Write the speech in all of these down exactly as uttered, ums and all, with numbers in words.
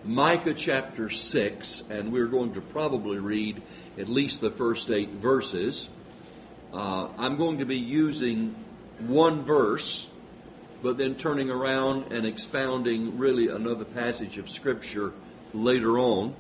Micah chapter six, and we're going to probably read at least the first eight verses. Uh, I'm going to be using one verse, but then turning around and expounding really another passage of Scripture later on.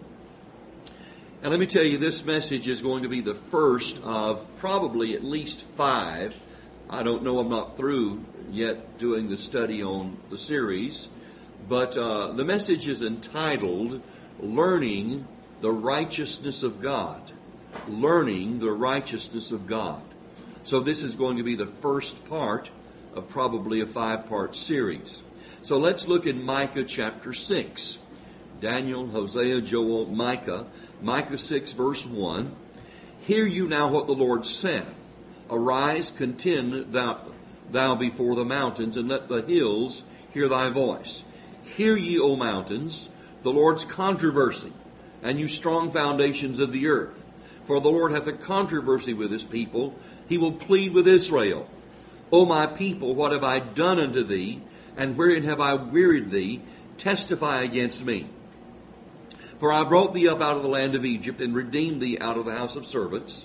And let me tell you, this message is going to be the first of probably at least five. I don't know, I'm not through yet doing the study on the series, but uh, the message is entitled, Learning the Righteousness of God. Learning the Righteousness of God. So this is going to be the first part of probably a five-part series. So let's look at Micah chapter six. Daniel, Hosea, Joel, Micah. Micah six, verse one. Hear you now what the Lord saith. Arise, contend thou, thou before the mountains, and let the hills hear thy voice. Hear ye, O mountains, the Lord's controversy, and you strong foundations of the earth. For the Lord hath a controversy with his people. He will plead with Israel. O my people, what have I done unto thee? And wherein have I wearied thee? Testify against me. For I brought thee up out of the land of Egypt, and redeemed thee out of the house of servants.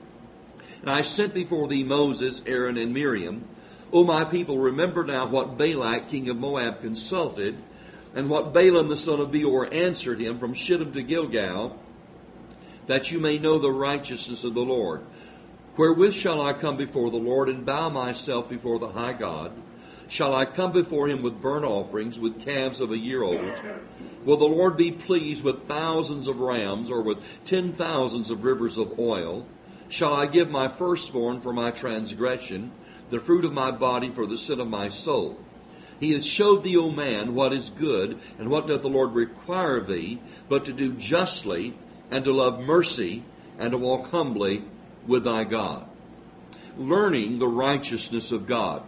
And I sent before thee Moses, Aaron, and Miriam. O my people, remember now what Balak, king of Moab, consulted, and what Balaam the son of Beor answered him from Shittim to Gilgal, that you may know the righteousness of the Lord. Wherewith shall I come before the Lord, and bow myself before the high God? Shall I come before him with burnt offerings, with calves of a year old? Will the Lord be pleased with thousands of rams, or with ten thousands of rivers of oil? Shall I give my firstborn for my transgression, the fruit of my body for the sin of my soul? He hath showed thee, O man, what is good, and what doth the Lord require of thee, but to do justly, and to love mercy, and to walk humbly with thy God. Learning the righteousness of God.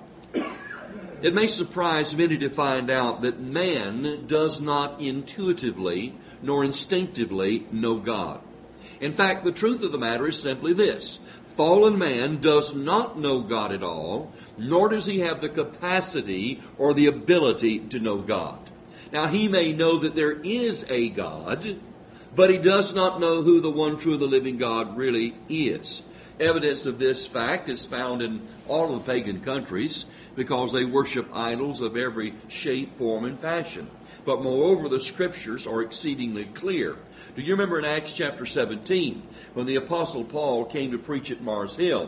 It may surprise many to find out that man does not intuitively nor instinctively know God. In fact, the truth of the matter is simply this. Fallen man does not know God at all, nor does he have the capacity or the ability to know God. Now, he may know that there is a God, but he does not know who the one true, the living God really is. Evidence of this fact is found in all of the pagan countries because they worship idols of every shape, form, and fashion. But moreover, the Scriptures are exceedingly clear. Do you remember in Acts chapter seventeen, when the Apostle Paul came to preach at Mars Hill?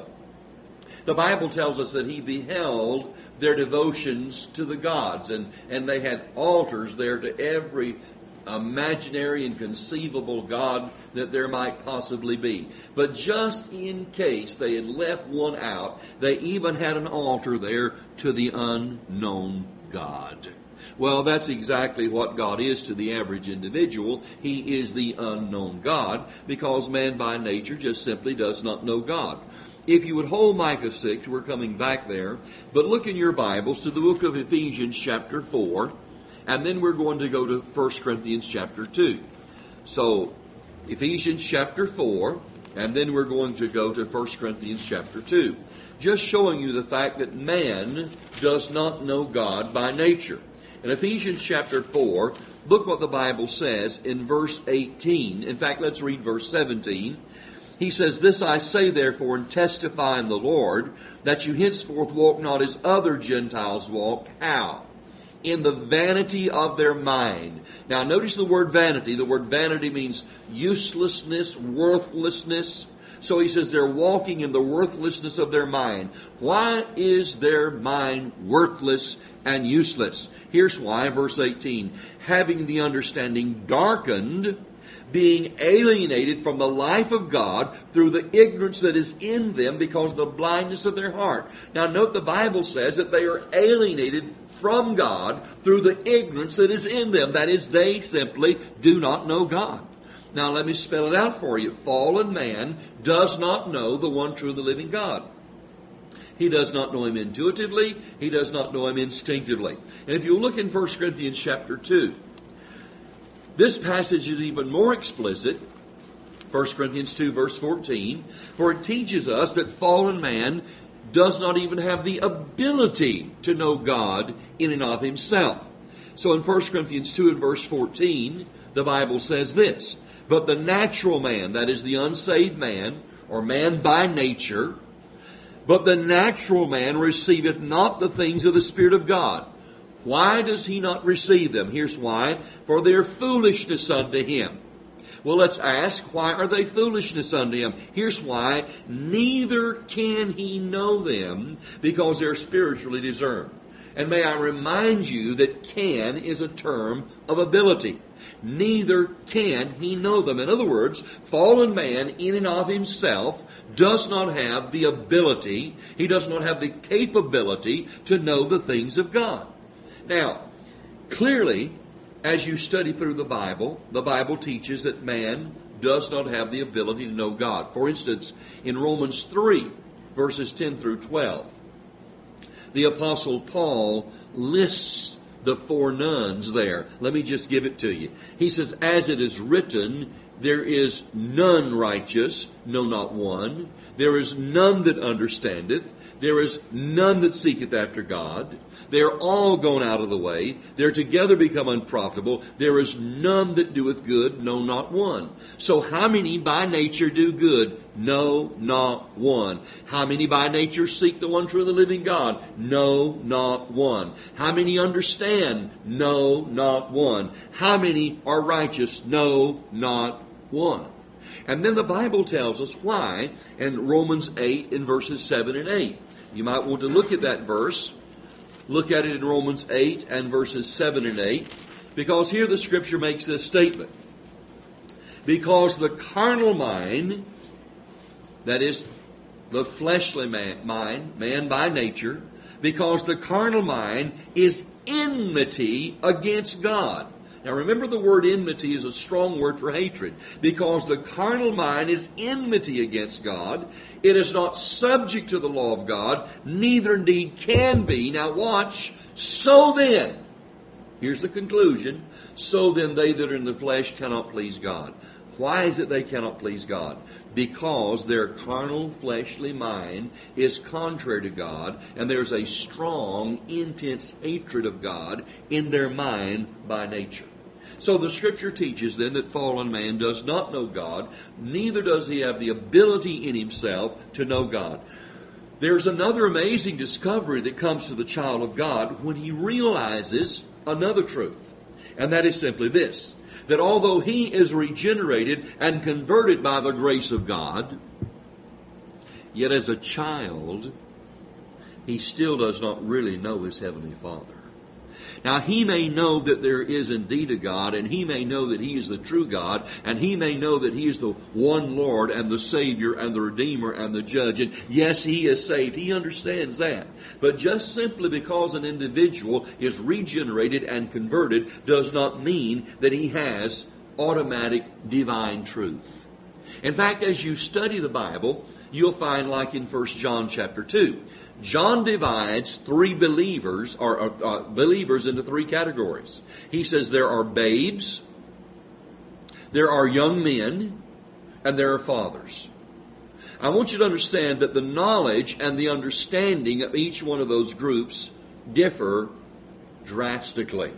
The Bible tells us that he beheld their devotions to the gods, and, and they had altars there to every imaginary and conceivable God that there might possibly be. But just in case they had left one out, they even had an altar there to the unknown God. Well, that's exactly what God is to the average individual. He is the unknown God, because man by nature just simply does not know God. If you would hold Micah six, we're coming back there, but look in your Bibles to the book of Ephesians chapter four, and then we're going to go to First Corinthians chapter two. So, Ephesians chapter four, and then we're going to go to First Corinthians chapter two. Just showing you the fact that man does not know God by nature. In Ephesians chapter four, look what the Bible says in verse eighteen. In fact, let's read verse seventeen. He says, This I say therefore, and testify in the Lord, that you henceforth walk not as other Gentiles walk. How? In the vanity of their mind. Now notice the word vanity. The word vanity means uselessness, worthlessness. So he says they're walking in the worthlessness of their mind. Why is their mind worthless and useless? Here's why, verse eighteen. Having the understanding darkened, being alienated from the life of God through the ignorance that is in them because of the blindness of their heart. Now note the Bible says that they are alienated from God through the ignorance that is in them. That is, they simply do not know God. Now let me spell it out for you. Fallen man does not know the one true, the living God. He does not know him intuitively. He does not know him instinctively. And if you look in First Corinthians chapter two, this passage is even more explicit. First Corinthians two verse fourteen. For it teaches us that fallen man does not even have the ability to know God in and of himself. So in First Corinthians two and verse fourteen, the Bible says this, "But the natural man," that is the unsaved man, or man by nature, "but the natural man receiveth not the things of the Spirit of God." Why does he not receive them? Here's why. "For they are foolishness unto him." Well, let's ask, why are they foolishness unto him? Here's why. "Neither can he know them, because they're spiritually discerned." And may I remind you that "can" is a term of ability. Neither can he know them. In other words, fallen man in and of himself does not have the ability, he does not have the capability to know the things of God. Now, clearly, as you study through the Bible, the Bible teaches that man does not have the ability to know God. For instance, in Romans three, verses ten through twelve, the Apostle Paul lists the four nones there. Let me just give it to you. He says, "As it is written, there is none righteous, no, not one. There is none that understandeth. There is none that seeketh after God. They are all gone out of the way. They are together become unprofitable. There is none that doeth good, no, not one." So how many by nature do good? No, not one. How many by nature seek the one true and the living God? No, not one. How many understand? No, not one. How many are righteous? No, not one. And then the Bible tells us why in Romans eight in verses seven and eight. You might want to look at that verse. Look at it in Romans eight and verses seven and eight. Because here the Scripture makes this statement. "Because the carnal mind," that is the fleshly man, mind, man by nature, "because the carnal mind is enmity against God." Now remember, the word enmity is a strong word for hatred. "Because the carnal mind is enmity against God. It is not subject to the law of God, neither indeed can be." Now watch. "So then," here's the conclusion, "so then they that are in the flesh cannot please God." Why is it they cannot please God? Because their carnal, fleshly mind is contrary to God, and there's a strong, intense hatred of God in their mind by nature. So the Scripture teaches then that fallen man does not know God, neither does he have the ability in himself to know God. There's another amazing discovery that comes to the child of God when he realizes another truth, and that is simply this, that although he is regenerated and converted by the grace of God, yet as a child, he still does not really know his Heavenly Father. Now, he may know that there is indeed a God, and he may know that he is the true God, and he may know that he is the one Lord and the Savior and the Redeemer and the Judge. And yes, he is saved. He understands that. But just simply because an individual is regenerated and converted does not mean that he has automatic divine truth. In fact, as you study the Bible, you'll find, like in First John chapter two, John divides three believers, or uh, believers into three categories. He says there are babes, there are young men, and there are fathers. I want you to understand that the knowledge and the understanding of each one of those groups differ drastically.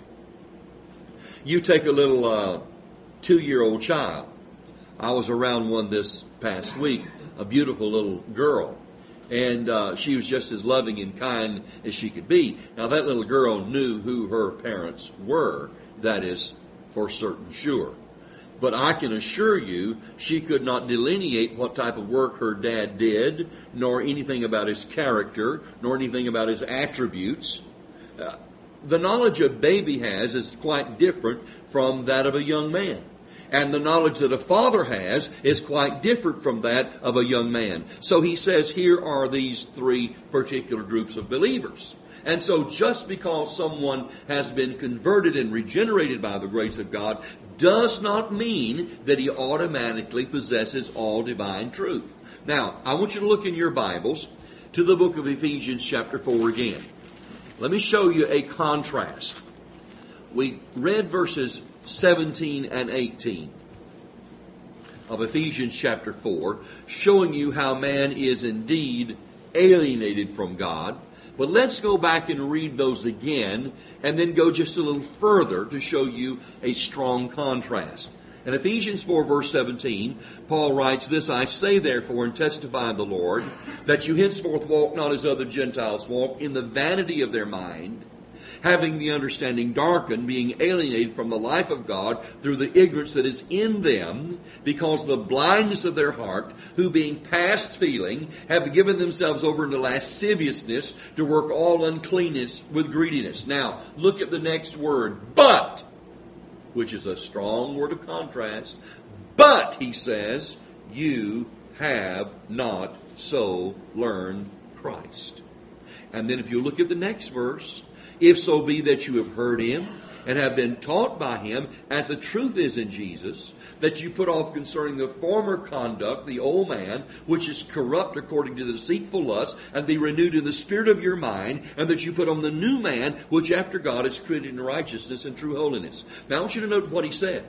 You take a little uh, two-year-old child. I was around one this past week, a beautiful little girl. And uh, she was just as loving and kind as she could be. Now, that little girl knew who her parents were. That is for certain sure. But I can assure you, she could not delineate what type of work her dad did, nor anything about his character, nor anything about his attributes. Uh, the knowledge a baby has is quite different from that of a young man. And the knowledge that a father has is quite different from that of a young man. So he says here are these three particular groups of believers. And so just because someone has been converted and regenerated by the grace of God does not mean that he automatically possesses all divine truth. Now, I want you to look in your Bibles to the book of Ephesians chapter four again. Let me show you a contrast. We read verses seventeen and eighteen of Ephesians chapter four, showing you how man is indeed alienated from God, But let's go back and read those again, and then go just a little further to show you a strong contrast. In Ephesians four, verse seventeen, Paul writes this, I say therefore and testify in the Lord, that you henceforth walk not as other Gentiles walk, in the vanity of their mind, having the understanding darkened, being alienated from the life of God through the ignorance that is in them, because of the blindness of their heart, who being past feeling, have given themselves over into lasciviousness, to work all uncleanness with greediness. Now, look at the next word, but, which is a strong word of contrast. But, he says, you have not so learned Christ. And then if you look at the next verse, if so be that you have heard him and have been taught by him, as the truth is in Jesus, that you put off concerning the former conduct, the old man, which is corrupt according to the deceitful lust, and be renewed in the spirit of your mind, and that you put on the new man, which after God is created in righteousness and true holiness. Now I want you to note what he said.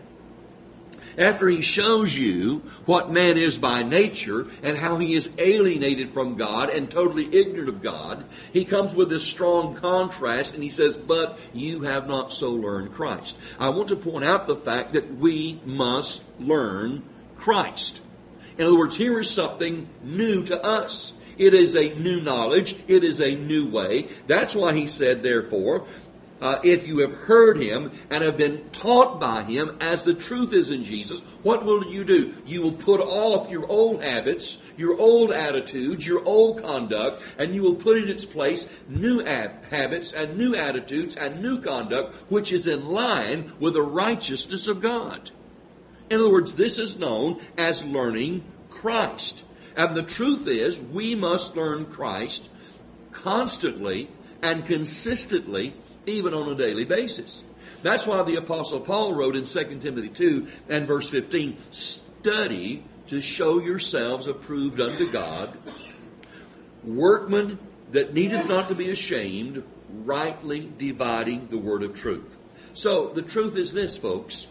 After he shows you what man is by nature and how he is alienated from God and totally ignorant of God, he comes with this strong contrast and he says, but you have not so learned Christ. I want to point out the fact that we must learn Christ. In other words, here is something new to us. It is a new knowledge. It is a new way. That's why he said, therefore, Uh, if you have heard him and have been taught by him, as the truth is in Jesus, what will you do? You will put off your old habits, your old attitudes, your old conduct, and you will put in its place new ab- habits and new attitudes and new conduct, which is in line with the righteousness of God. In other words, this is known as learning Christ. And the truth is, we must learn Christ constantly and consistently, even on a daily basis. That's why the Apostle Paul wrote in Second Timothy two and verse fifteen, study to show yourselves approved unto God, workmen that needeth not to be ashamed, rightly dividing the word of truth. So the truth is this, folks.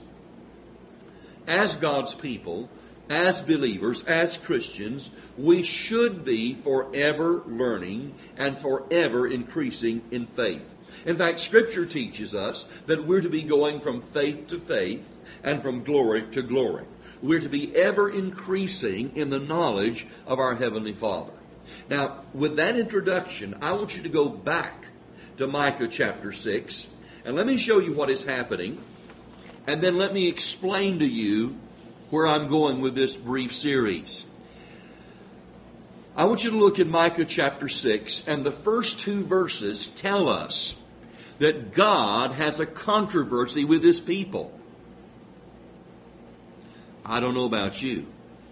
As God's people, as believers, as Christians, we should be forever learning and forever increasing in faith. In fact, Scripture teaches us that we're to be going from faith to faith and from glory to glory. We're to be ever increasing in the knowledge of our Heavenly Father. Now, with that introduction, I want you to go back to Micah chapter six, and let me show you what is happening, and then let me explain to you where I'm going with this brief series. I want you to look in Micah chapter six, and the first two verses tell us that God has a controversy with his people. I don't know about you,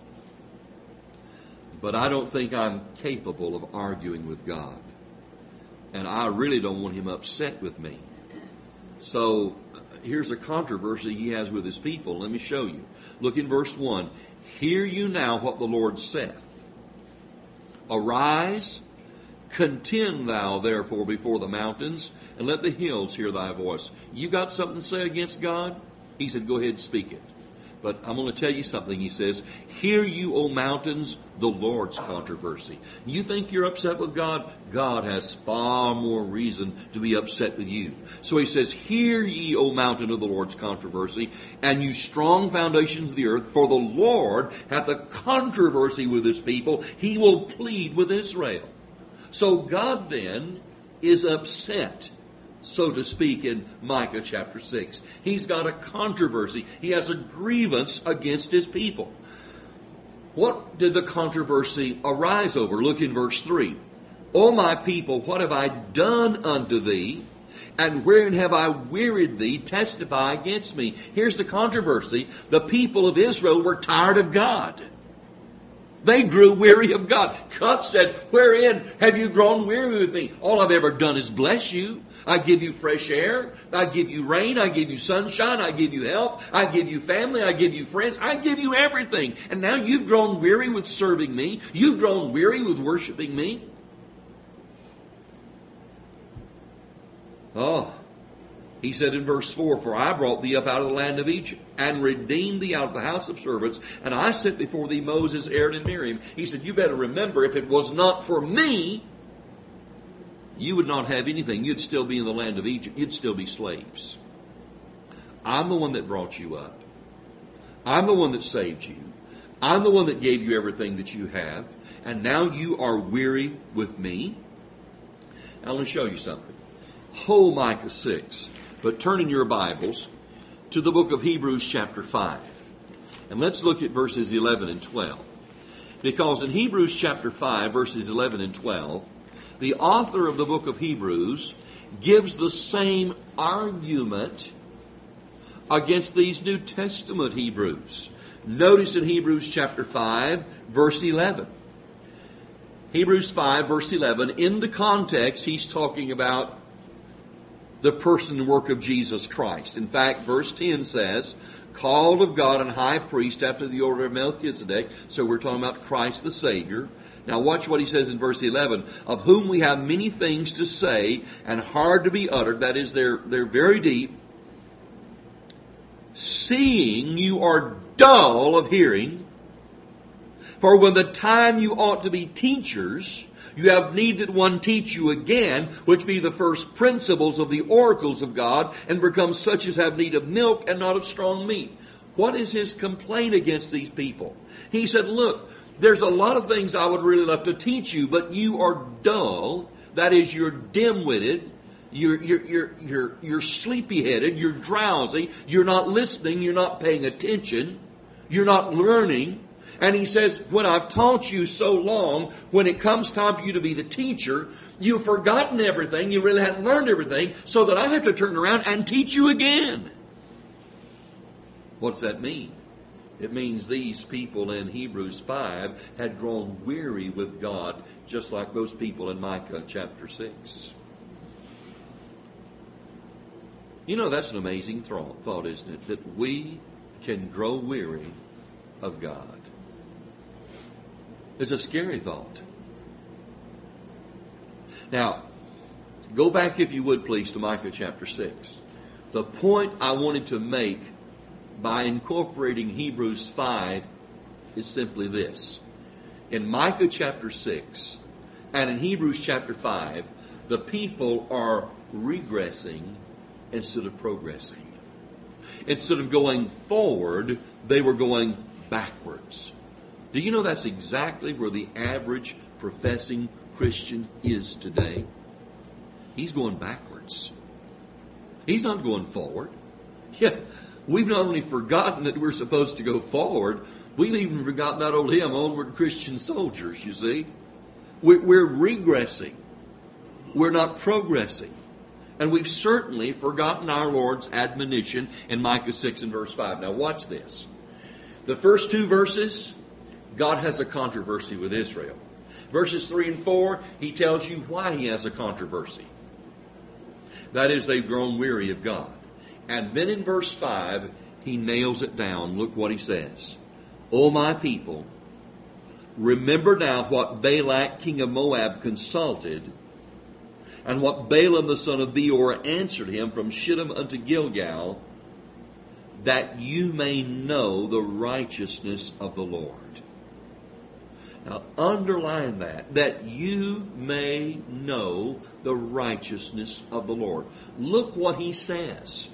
but I don't think I'm capable of arguing with God. And I really don't want him upset with me. So here's a controversy he has with his people. Let me show you. Look in verse one. Hear you now what the Lord saith. Arise, contend thou therefore before the mountains, and let the hills hear thy voice. You got something to say against God? He said, go ahead and speak it. But I'm going to tell you something, he says. Hear you, O mountains, the Lord's controversy. You think you're upset with God? God has far more reason to be upset with you. So he says, hear ye, O mountain of the Lord's controversy, and you strong foundations of the earth, for the Lord hath a controversy with his people. He will plead with Israel. So God then is upset, so to speak, in Micah chapter six. He's got a controversy. He has a grievance against his people. What did the controversy arise over? Look in verse three. O my people, what have I done unto thee? And wherein have I wearied thee? Testify against me. Here's the controversy. The people of Israel were tired of God. They grew weary of God. God said, wherein have you grown weary with me? All I've ever done is bless you. I give you fresh air. I give you rain. I give you sunshine. I give you health. I give you family. I give you friends. I give you everything. And now you've grown weary with serving me. You've grown weary with worshiping me. Oh, he said in verse four, for I brought thee up out of the land of Egypt, and redeemed thee out of the house of servants, and I sent before thee Moses, Aaron, and Miriam. He said, you better remember, if it was not for me, you would not have anything. You'd still be in the land of Egypt. You'd still be slaves. I'm the one that brought you up. I'm the one that saved you. I'm the one that gave you everything that you have. And now you are weary with me. Now let me show you something. Whole Micah six. But turn in your Bibles to the book of Hebrews chapter five. And let's look at verses eleven and twelve. Because in Hebrews chapter five, verses eleven and twelve, the author of the book of Hebrews gives the same argument against these New Testament Hebrews. Notice in Hebrews chapter five, verse eleven. Hebrews five, verse eleven, in the context, he's talking about the person and work of Jesus Christ. In fact, verse ten says, called of God and high priest after the order of Melchizedek. So we're talking about Christ the Savior. Now watch what he says in verse eleven. Of whom we have many things to say and hard to be uttered. That is, they're, they're very deep. Seeing you are dull of hearing. For when the time you ought to be teachers, you have need that one teach you again, which be the first principles of the oracles of God, and become such as have need of milk and not of strong meat. What is his complaint against these people? He said, look, there's a lot of things I would really love to teach you, but you are dull. That is, you're dim-witted. You're, you're, you're, you're, you're sleepy-headed. You're drowsy. You're not listening. You're not paying attention. You're not learning. And he says, when I've taught you so long, when it comes time for you to be the teacher, you've forgotten everything. You really hadn't learned everything, so that I have to turn around and teach you again. What's that mean? It means these people in Hebrews five had grown weary with God, just like those people in Micah chapter six. You know, that's an amazing thought, isn't it? That we can grow weary of God. It's a scary thought. Now, go back, if you would please, to Micah chapter six. The point I wanted to make by incorporating Hebrews five is simply this. In Micah chapter six and in Hebrews chapter five, the people are regressing instead of progressing. Instead of going forward, they were going backwards. Do you know that's exactly where the average professing Christian is today? He's going backwards. He's not going forward. Yeah, we've not only forgotten that we're supposed to go forward, we've even forgotten that old hymn, Onward Christian Soldiers, you see. We're regressing. We're not progressing. And we've certainly forgotten our Lord's admonition in Micah six and verse five. Now watch this. The first two verses, God has a controversy with Israel. Verses three and four, he tells you why he has a controversy. That is, they've grown weary of God. And then in verse five, he nails it down. Look what he says. O my people, remember now what Balak, king of Moab, consulted, and what Balaam the son of Beor answered him from Shittim unto Gilgal, that you may know the righteousness of the Lord. Now underline that, that you may know the righteousness of the Lord. Look what he says.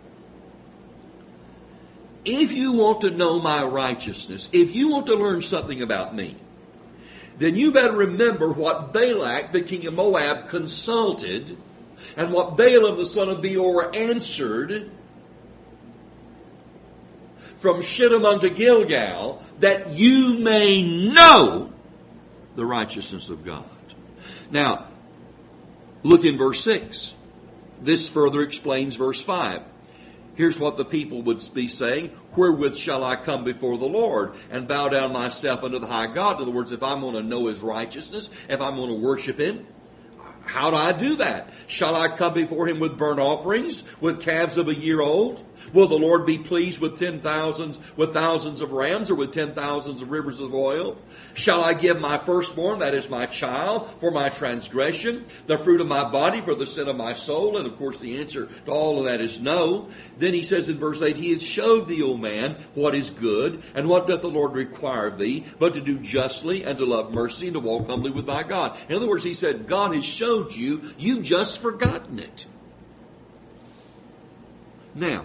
If you want to know my righteousness, if you want to learn something about me, then you better remember what Balak, the king of Moab, consulted, and what Balaam, the son of Beor, answered from Shittim unto Gilgal, that you may know the righteousness of God. Now, look in verse six. This further explains verse five. Here's what the people would be saying. Wherewith shall I come before the Lord and bow down myself unto the high God? In other words, if I'm going to know his righteousness, if I'm going to worship him, how do I do that? Shall I come before him with burnt offerings, with calves of a year old? Will the Lord be pleased with ten thousands, with thousands of rams, or with ten thousands of rivers of oil? Shall I give my firstborn, that is my child, for my transgression, the fruit of my body for the sin of my soul? And of course the answer to all of that is no. Then he says in verse eight, he has showed thee, O man, what is good, and what doth the Lord require of thee, but to do justly, and to love mercy, and to walk humbly with thy God. In other words, he said, God has shown showed you. You've just forgotten it. Now,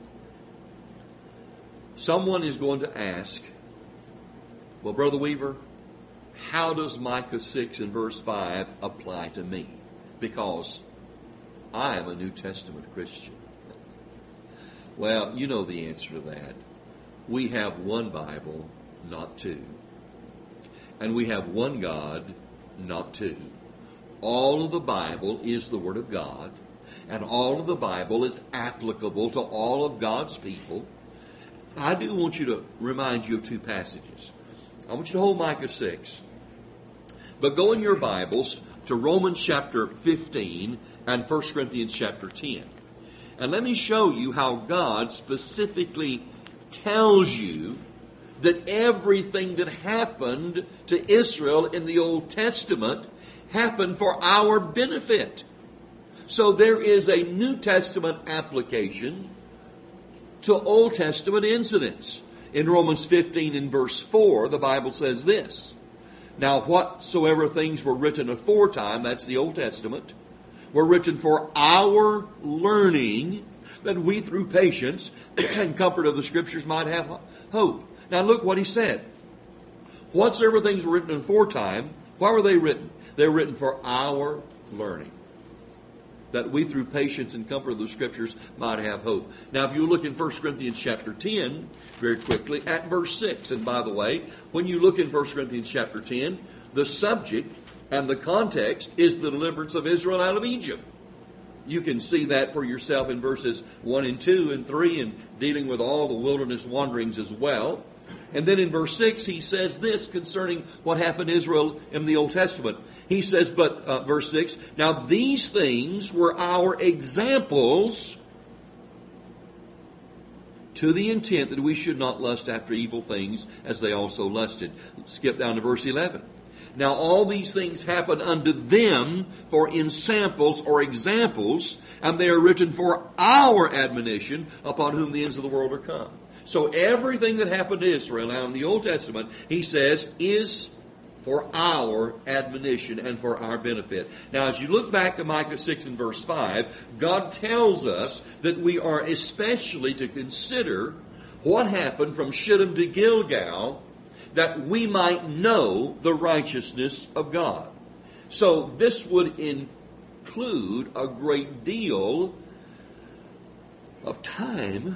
someone is going to ask, well, Brother Weaver, how does Micah six and verse five apply to me? Because I am a New Testament Christian. Well, you know the answer to that. We have one Bible, not two. And we have one God, not two. All of the Bible is the Word of God, and all of the Bible is applicable to all of God's people. I do want you to remind you of two passages. I want you to hold Micah six. But go in your Bibles to Romans chapter fifteen and First Corinthians chapter ten. And let me show you how God specifically tells you that everything that happened to Israel in the Old Testament happened for our benefit. So there is a New Testament application to Old Testament incidents. In Romans fifteen and verse four, the Bible says this: Now whatsoever things were written aforetime, that's the Old Testament, were written for our learning, that we through patience and comfort of the Scriptures might have hope. Now look what he said. Whatsoever things were written aforetime, why were they written? They were written for our learning, that we through patience and comfort of the Scriptures might have hope. Now if you look in First Corinthians chapter ten, very quickly, at verse six, and by the way, when you look in First Corinthians chapter ten, the subject and the context is the deliverance of Israel out of Egypt. You can see that for yourself in verses one and two and three, and dealing with all the wilderness wanderings as well. And then in verse six, he says this concerning what happened to Israel in the Old Testament. He says, but, uh, verse six, Now these things were our examples, to the intent that we should not lust after evil things as they also lusted. Skip down to verse eleven. Now all these things happen unto them for ensamples or examples, and they are written for our admonition, upon whom the ends of the world are come. So everything that happened to Israel now in the Old Testament, he says, is for our admonition and for our benefit. Now as you look back to Micah six and verse five, God tells us that we are especially to consider what happened from Shittim to Gilgal, that we might know the righteousness of God. So this would include a great deal of time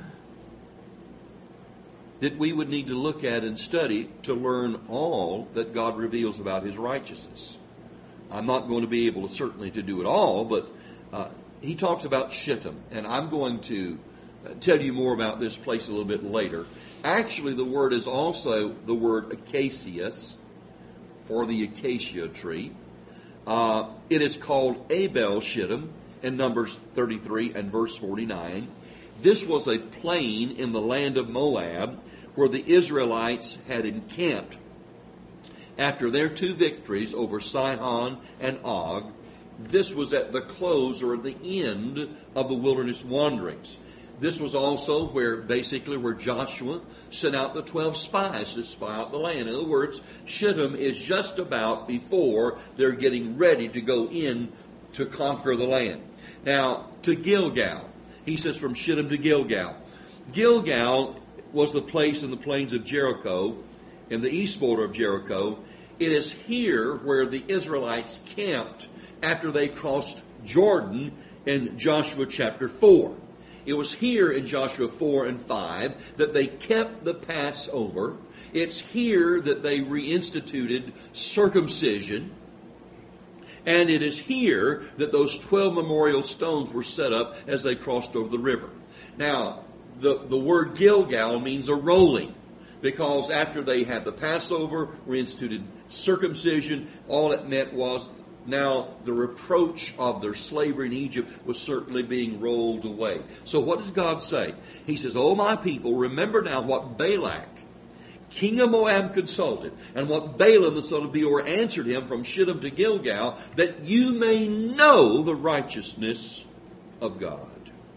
that we would need to look at and study to learn all that God reveals about His righteousness. I'm not going to be able to certainly to do it all, but uh, he talks about Shittim, and I'm going to tell you more about this place a little bit later. Actually, the word is also the word acacius, or the acacia tree. Uh, it is called Abel Shittim in Numbers thirty-three and verse forty-nine. This was a plain in the land of Moab where the Israelites had encamped after their two victories over Sihon and Og. This was at the close or at the end of the wilderness wanderings. This was also where, basically, where Joshua sent out the twelve spies to spy out the land. In other words, Shittim is just about before they're getting ready to go in to conquer the land. Now, to Gilgal. He says from Shittim to Gilgal. Gilgal was the place in the plains of Jericho, in the east border of Jericho. It is here where the Israelites camped after they crossed Jordan in Joshua chapter four. It was here in Joshua four and five that they kept the Passover. It's here that they reinstituted circumcision. And it is here that those twelve memorial stones were set up as they crossed over the river. Now, the, the word Gilgal means a rolling, because after they had the Passover, reinstituted circumcision, all it meant was now the reproach of their slavery in Egypt was certainly being rolled away. So what does God say? He says, "O my people, remember now what Balak, king of Moab, consulted, and what Balaam the son of Beor answered him from Shittim to Gilgal, that you may know the righteousness of God."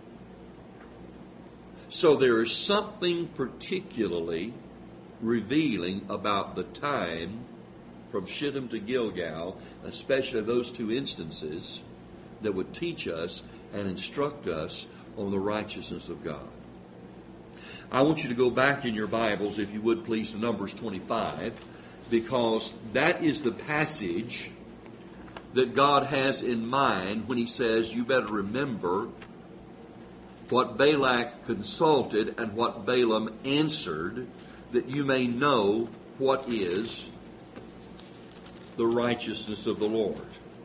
So there is something particularly revealing about the time from Shittim to Gilgal, especially those two instances, that would teach us and instruct us on the righteousness of God. I want you to go back in your Bibles, if you would please, to Numbers twenty-five, because that is the passage that God has in mind when he says, you better remember what Balak consulted and what Balaam answered, that you may know what is the righteousness of the Lord.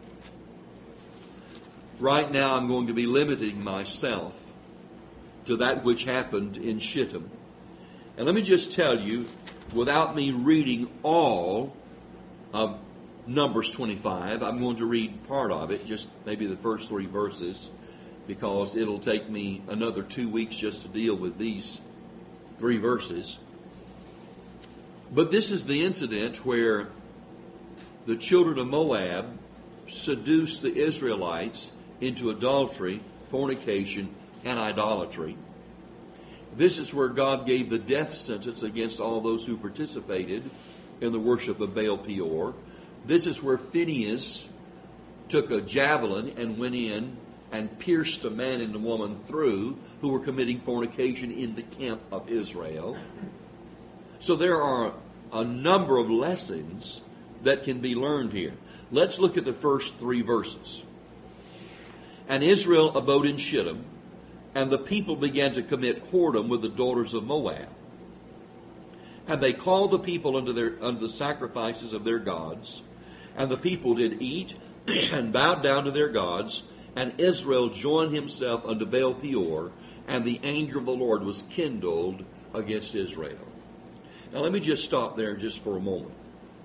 Right now I'm going to be limiting myself to that which happened in Shittim. And let me just tell you, without me reading all of Numbers twenty-five, I'm going to read part of it, just maybe the first three verses, because it'll take me another two weeks just to deal with these three verses. But this is the incident where the children of Moab seduced the Israelites into adultery, fornication, and idolatry. This is where God gave the death sentence against all those who participated in the worship of Baal Peor. This is where Phinehas took a javelin and went in and pierced a man and a woman through who were committing fornication in the camp of Israel. So there are a number of lessons that can be learned here. Let's look at the first three verses. And Israel abode in Shittim, and the people began to commit whoredom with the daughters of Moab. And they called the people unto their unto the sacrifices of their gods, and the people did eat and bowed down to their gods, and Israel joined himself unto Baal Peor, and the anger of the Lord was kindled against Israel. Now let me just stop there just for a moment.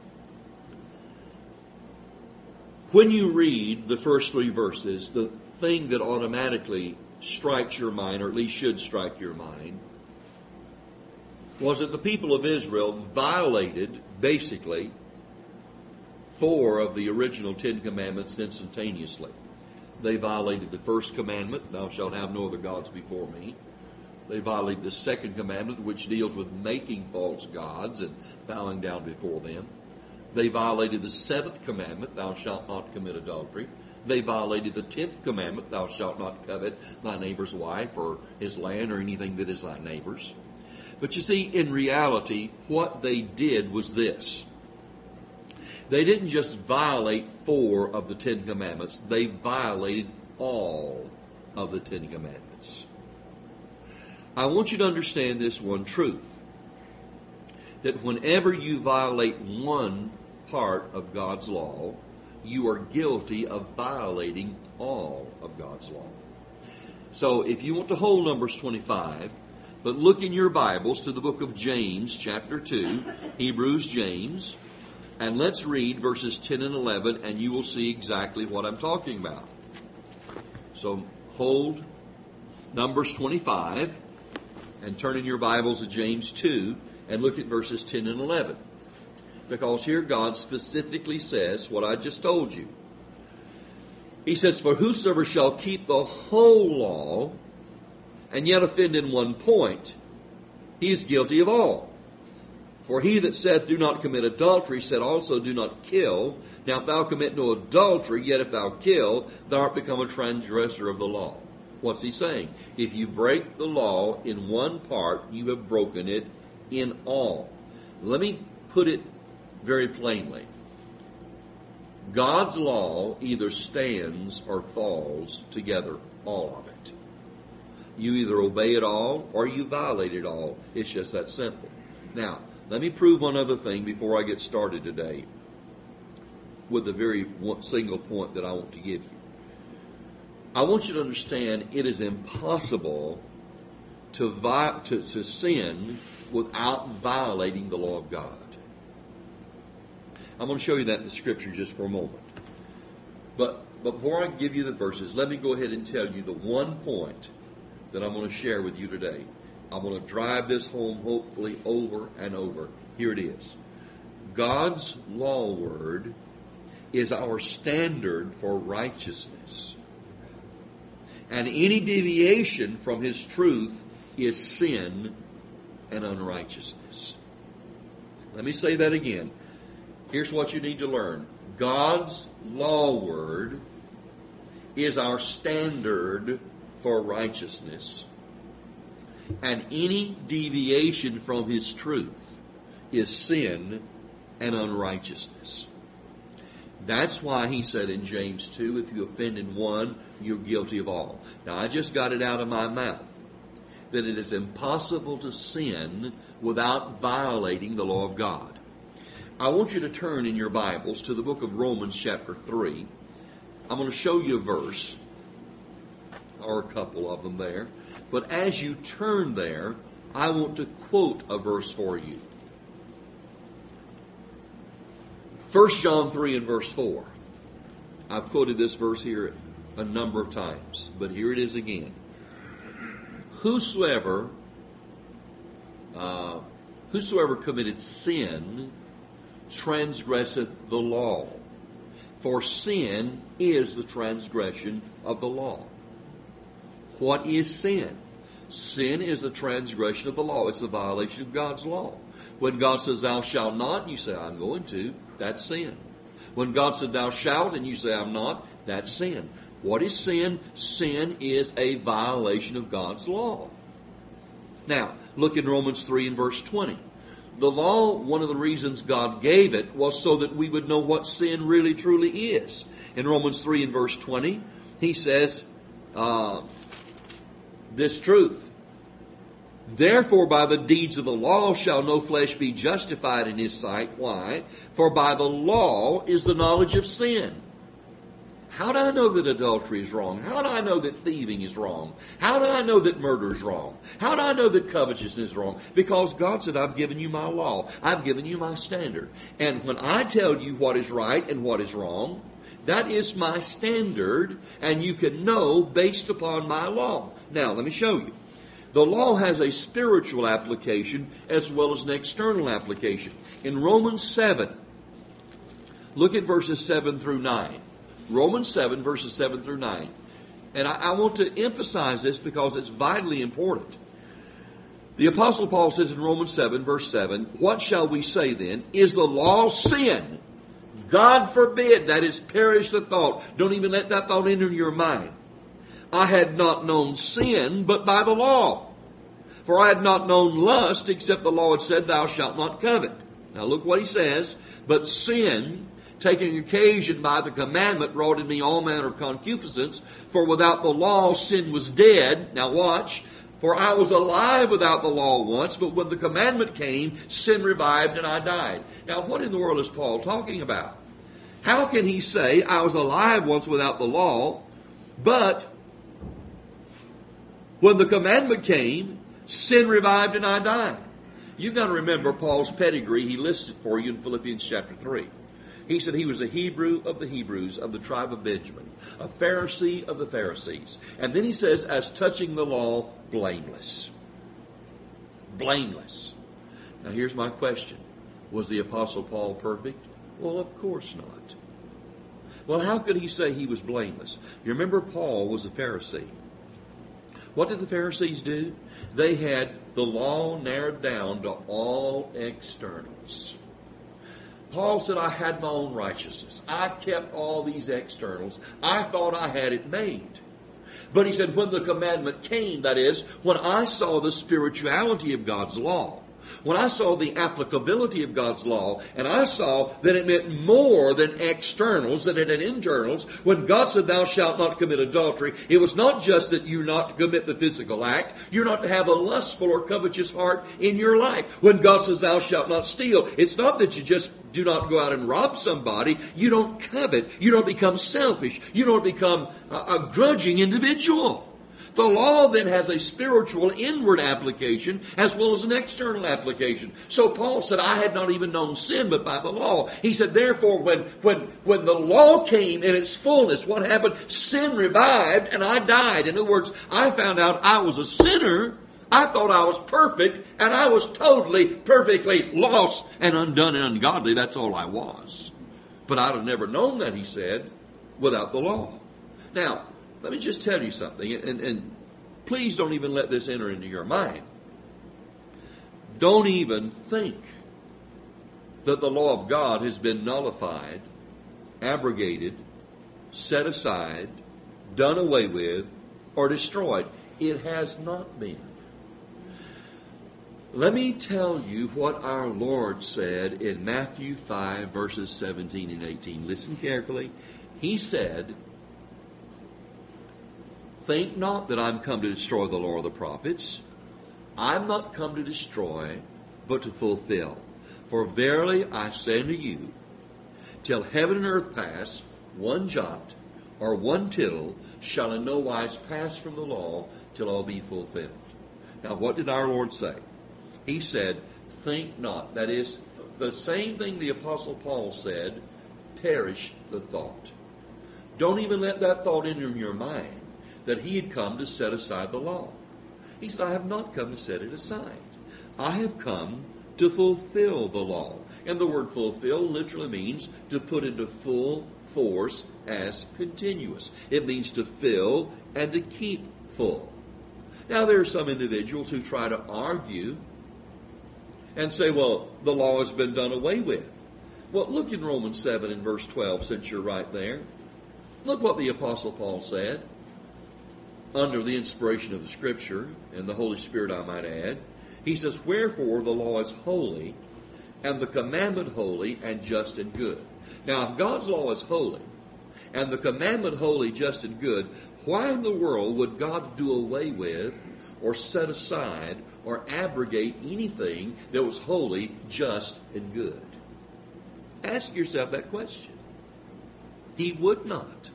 When you read the first three verses, the thing that automatically strikes your mind, or at least should strike your mind, was that the people of Israel violated, basically, four of the original Ten Commandments instantaneously. They violated the first commandment, thou shalt have no other gods before me. They violated the second commandment, which deals with making false gods and bowing down before them. They violated the seventh commandment, thou shalt not commit adultery. They violated the tenth commandment, thou shalt not covet thy neighbor's wife or his land or anything that is thy neighbor's. But you see, in reality, what they did was this. They didn't just violate four of the Ten Commandments, they violated all of the Ten Commandments. I want you to understand this one truth, that whenever you violate one part of God's law, you are guilty of violating all of God's law. So if you want to hold Numbers twenty-five, but look in your Bibles to the book of James, chapter two, Hebrews, James, and let's read verses ten and eleven, and you will see exactly what I'm talking about. So hold Numbers twenty-five, and turn in your Bibles to James two, and look at verses ten and eleven. Because here God specifically says what I just told you. He says, for whosoever shall keep the whole law, and yet offend in one point, he is guilty of all. For he that saith, do not commit adultery, said also, do not kill. Now if thou commit no adultery, yet if thou kill, thou art become a transgressor of the law. What's he saying? If you break the law in one part, you have broken it in all. Let me put it very plainly. God's law either stands or falls together, all of it. You either obey it all or you violate it all. It's just that simple. Now, let me prove one other thing before I get started today with the very one single point that I want to give you. I want you to understand it is impossible to, vi- to, to sin without violating the law of God. I'm going to show you that in the Scripture just for a moment. But, but before I give you the verses, let me go ahead and tell you the one point that I'm going to share with you today. I'm going to drive this home hopefully over and over. Here it is. God's law word is our standard for righteousness. And any deviation from His truth is sin and unrighteousness. Let me say that again. Here's what you need to learn. God's law word is our standard for righteousness. And any deviation from His truth is sin and unrighteousness. That's why He said in James two, if you offend in one, you're guilty of all. Now, I just got it out of my mouth that it is impossible to sin without violating the law of God. I want you to turn in your Bibles to the book of Romans chapter three. I'm going to show you a verse, or a couple of them there. But as you turn there, I want to quote a verse for you. First John three and verse four. I've quoted this verse here a number of times, but here it is again. Whosoever, uh, whosoever committed sin transgresseth the law, for sin is the transgression of the law. What is sin? Sin is the transgression of the law. It's the violation of God's law. When God says, thou shalt not, and you say, I'm going to, that's sin. When God said, thou shalt, and you say, I'm not, that's sin. What is sin? Sin is a violation of God's law. Now, look in Romans three and verse twenty. The law, one of the reasons God gave it was so that we would know what sin really truly is. In Romans three and verse twenty, he says uh, this truth. Therefore, by the deeds of the law shall no flesh be justified in His sight. Why? For by the law is the knowledge of sin. How do I know that adultery is wrong? How do I know that thieving is wrong? How do I know that murder is wrong? How do I know that covetousness is wrong? Because God said, I've given you my law. I've given you my standard. And when I tell you what is right and what is wrong, that is my standard, and you can know based upon my law. Now, let me show you. The law has a spiritual application as well as an external application. In Romans seven, look at verses seven through nine. Romans seven, verses seven through nine. And I, I want to emphasize this because it's vitally important. The Apostle Paul says in Romans seven, verse seven, what shall we say then? Is the law sin? God forbid. That is, perish the thought. Don't even let that thought enter your mind. I had not known sin but by the law. For I had not known lust except the law had said, thou shalt not covet. Now look what he says. But sin, taking occasion by the commandment, wrought in me all manner of concupiscence. For without the law sin was dead. Now watch. For I was alive without the law once, but when the commandment came, sin revived and I died. Now what in the world is Paul talking about? How can he say, I was alive once without the law, but when the commandment came, sin revived and I died? You've got to remember Paul's pedigree. He lists it for you in Philippians chapter three. He said he was a Hebrew of the Hebrews, of the tribe of Benjamin, a Pharisee of the Pharisees. And then he says, as touching the law, blameless. Blameless. Now here's my question. Was the Apostle Paul perfect? Well, of course not. Well, how could he say he was blameless? You remember Paul was a Pharisee. What did the Pharisees do? They had the law narrowed down to all externals. Paul said, I had my own righteousness. I kept all these externals. I thought I had it made. But he said, when the commandment came, that is, when I saw the spirituality of God's law, when I saw the applicability of God's law, and I saw that it meant more than externals, that it had internals, when God said, thou shalt not commit adultery, it was not just that you're not to commit the physical act, you're not to have a lustful or covetous heart in your life. When God says, thou shalt not steal, it's not that you just do not go out and rob somebody. You don't covet. You don't become selfish. You don't become a, a grudging individual. The law then has a spiritual inward application as well as an external application. So Paul said, I had not even known sin but by the law. He said, therefore, when, when, when the law came in its fullness, what happened? Sin revived and I died. In other words, I found out I was a sinner. I thought I was perfect and I was totally, perfectly lost and undone and ungodly. That's all I was. But I'd have never known that, he said, without the law. Now, let me just tell you something, and, and please don't even let this enter into your mind. Don't even think that the law of God has been nullified, abrogated, set aside, done away with, or destroyed. It has not been. Let me tell you what our Lord said in Matthew five, verses seventeen and eighteen. Listen carefully. He said, "Think not that I'm come to destroy the law of the prophets. I'm not come to destroy, but to fulfill. For verily I say unto you, till heaven and earth pass, one jot or one tittle shall in no wise pass from the law till all be fulfilled." Now what did our Lord say? He said, think not. That is, the same thing the Apostle Paul said, perish the thought. Don't even let that thought enter your mind that he had come to set aside the law. He said, I have not come to set it aside. I have come to fulfill the law. And the word fulfill literally means to put into full force as continuous. It means to fill and to keep full. Now there are some individuals who try to argue and say, well, the law has been done away with. Well, look in Romans seven and verse twelve, since you're right there. Look what the Apostle Paul said, under the inspiration of the Scripture, and the Holy Spirit, I might add. He says, wherefore the law is holy, and the commandment holy, and just and good. Now, if God's law is holy, and the commandment holy, just and good, why in the world would God do away with, or set aside, or abrogate anything that was holy, just, and good? Ask yourself that question. He would not.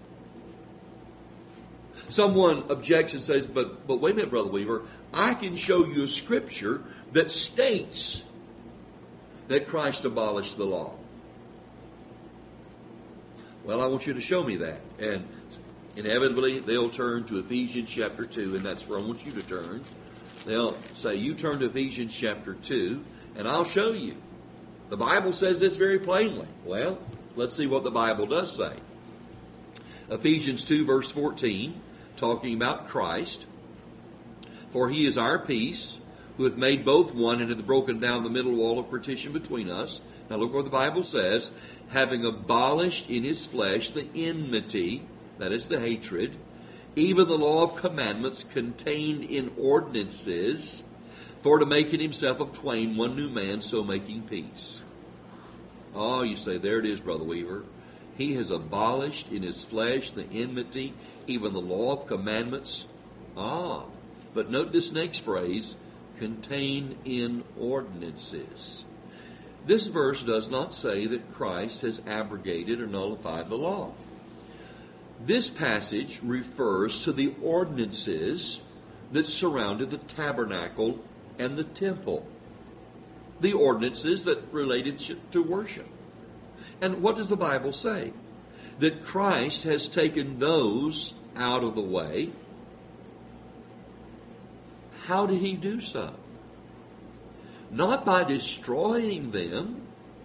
Someone objects and says, but, but wait a minute, Brother Weaver, I can show you a scripture that states that Christ abolished the law. Well, I want you to show me that. And inevitably, they'll turn to Ephesians chapter two, and that's where I want you to turn. They'll say, you turn to Ephesians chapter two, and I'll show you. The Bible says this very plainly. Well, let's see what the Bible does say. Ephesians two, verse fourteen, talking about Christ. For he is our peace, who hath made both one, and hath broken down the middle wall of partition between us. Now look what the Bible says. Having abolished in his flesh the enmity, that is the hatred, even the law of commandments contained in ordinances, for to make in himself of twain one new man, so making peace. Oh, you say, there it is, Brother Weaver. He has abolished in his flesh the enmity, even the law of commandments. Ah, but note this next phrase, contained in ordinances. This verse does not say that Christ has abrogated or nullified the law. This passage refers to the ordinances that surrounded the tabernacle and the temple. The ordinances that related to worship. And what does the Bible say? That Christ has taken those out of the way. How did he do so? Not by destroying them,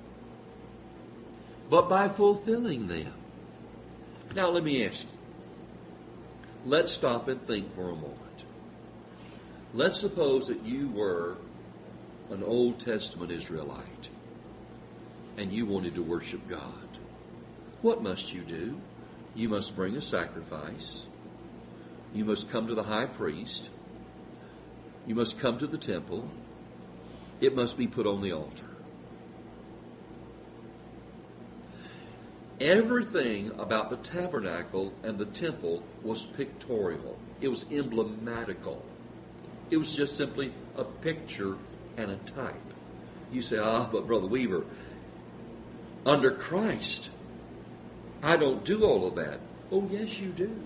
but by fulfilling them. Now let me ask you. Let's stop and think for a moment. Let's suppose that you were an Old Testament Israelite and you wanted to worship God. What must you do? You must bring a sacrifice. You must come to the high priest. You must come to the temple. It must be put on the altar. Everything about the tabernacle and the temple was pictorial. It was emblematical. It was just simply a picture and a type. You say, ah, but Brother Weaver, under Christ, I don't do all of that. Oh, yes, you do.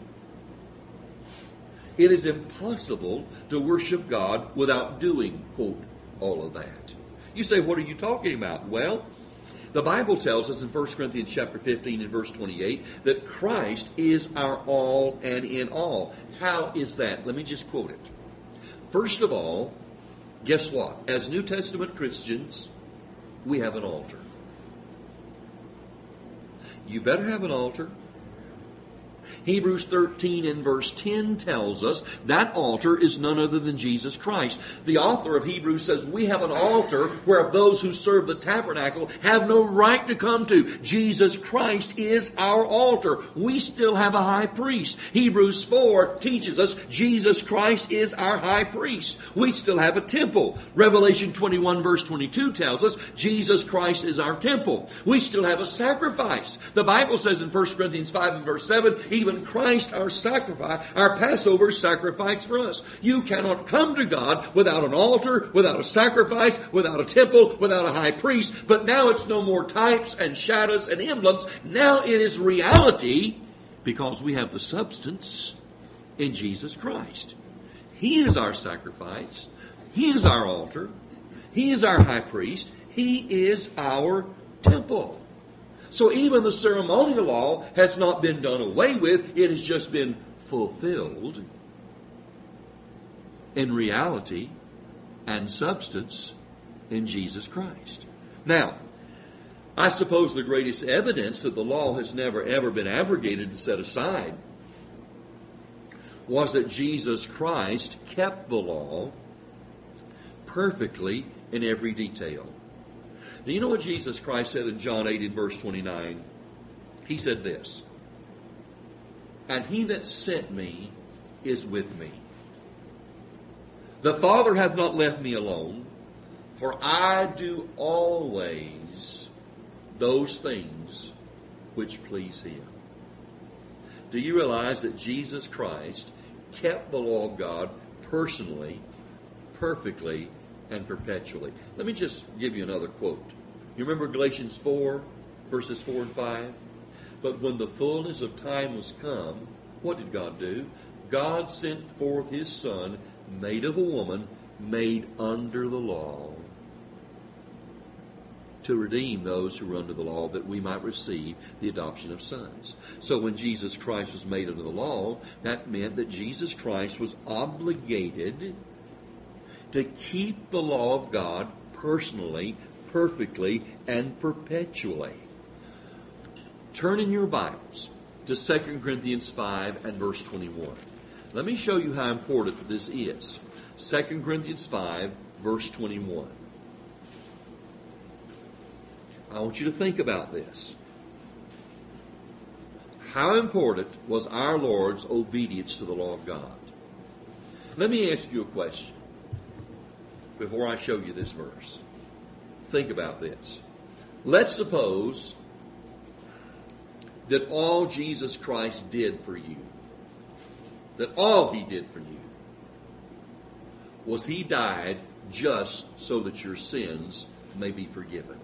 It is impossible to worship God without doing, quote, all of that. You say, what are you talking about? Well, the Bible tells us in First Corinthians chapter fifteen and verse twenty-eight that Christ is our all and in all. How is that? Let me just quote it. First of all, guess what? As New Testament Christians, we have an altar. You better have an altar. Hebrews thirteen and verse ten tells us that altar is none other than Jesus Christ. The author of Hebrews says we have an altar where those who serve the tabernacle have no right to come to. Jesus Christ is our altar. We still have a high priest. Hebrews four teaches us Jesus Christ is our high priest. We still have a temple. Revelation twenty-one verse twenty-two tells us Jesus Christ is our temple. We still have a sacrifice. The Bible says in First Corinthians five and verse seven, even Christ our sacrifice, our Passover sacrifice for us. You cannot come to God without an altar, without a sacrifice, without a temple, without a high priest. But now it's no more types and shadows and emblems. Now it is reality because we have the substance in Jesus Christ. He is our sacrifice. He is our altar. He is our high priest. He is our temple. So even the ceremonial law has not been done away with. It has just been fulfilled in reality and substance in Jesus Christ. Now, I suppose the greatest evidence that the law has never ever been abrogated and set aside was that Jesus Christ kept the law perfectly in every detail. Do you know what Jesus Christ said in John eight in verse twenty-nine? He said this, "And he that sent me is with me. The Father hath not left me alone, for I do always those things which please him." Do you realize that Jesus Christ kept the law of God personally, perfectly, and perpetually? Let me just give you another quote. You remember Galatians four, verses four and five? "But when the fullness of time was come," what did God do? "God sent forth his Son, made of a woman, made under the law, to redeem those who were under the law, that we might receive the adoption of sons." So when Jesus Christ was made under the law, that meant that Jesus Christ was obligated to keep the law of God personally, perfectly, and perpetually. Turn in your Bibles to Second Corinthians five and verse twenty-one. Let me show you how important this is. Second Corinthians five, verse twenty-one. I want you to think about this. How important was our Lord's obedience to the law of God? Let me ask you a question before I show you this verse. Think about this. Let's suppose that all Jesus Christ did for you, that all he did for you, was he died just so that your sins may be forgiven.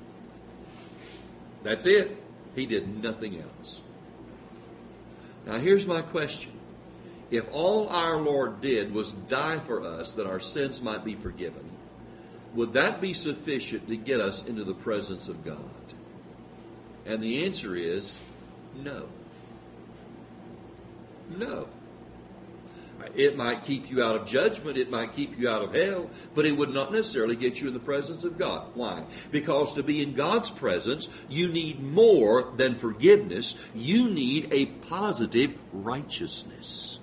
That's it. He did nothing else. Now here's my question. If all our Lord did was die for us that our sins might be forgiven, would that be sufficient to get us into the presence of God? And the answer is no. No. It might keep you out of judgment, it might keep you out of hell, but it would not necessarily get you in the presence of God. Why? Because to be in God's presence, you need more than forgiveness. You need a positive righteousness.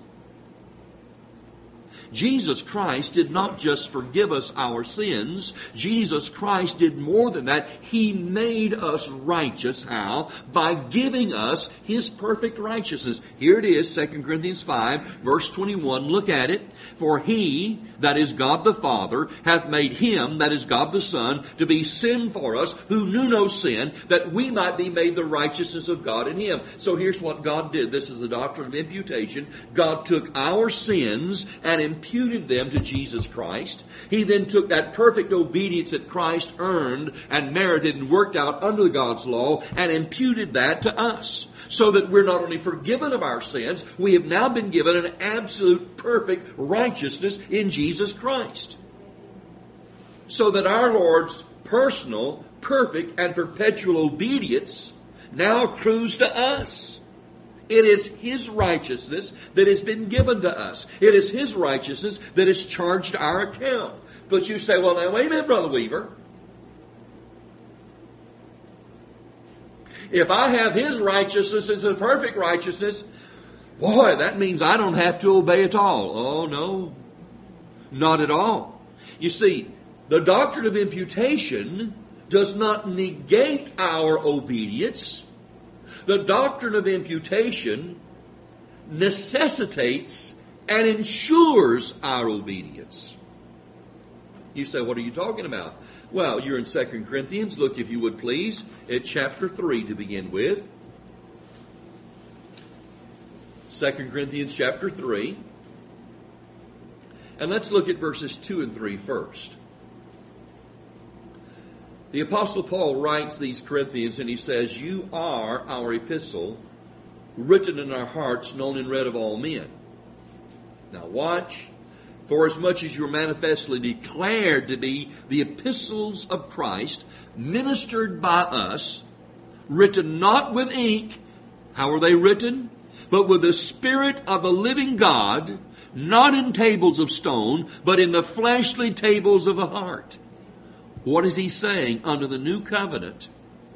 Jesus Christ did not just forgive us our sins. Jesus Christ did more than that. He made us righteous. How? By giving us his perfect righteousness. Here it is, Second Corinthians five, verse twenty-one. Look at it. "For he, that is God the Father, hath made him, that is God the Son, to be sin for us, who knew no sin, that we might be made the righteousness of God in him." So here's what God did. This is the doctrine of imputation. God took our sins and imputed them to Jesus Christ. He then took that perfect obedience that Christ earned and merited and worked out under God's law and imputed that to us, so that we're not only forgiven of our sins, we have now been given an absolute perfect righteousness in Jesus Christ. So that our Lord's personal, perfect, and perpetual obedience now accrues to us. It is his righteousness that has been given to us. It is his righteousness that is charged to our account. But you say, "Well, now, wait a minute, Brother Weaver. If I have his righteousness as a perfect righteousness, Boy, that means I don't have to obey at all. Oh, no. Not at all. You see, the doctrine of imputation does not negate our obedience. The doctrine of imputation necessitates and ensures our obedience. You say, what are you talking about? Well, you're in Second Corinthians. Look, if you would please, at chapter three to begin with. Second Corinthians chapter three. And let's look at verses two and three first. The Apostle Paul writes these Corinthians and he says, you are our epistle, written in our hearts, known and read of all men. Now watch. For as much as you're manifestly declared to be the epistles of Christ, ministered by us, written not with ink, how are they written? But with the Spirit of the living God, not in tables of stone, but in the fleshly tables of the heart. What is he saying? Under the new covenant,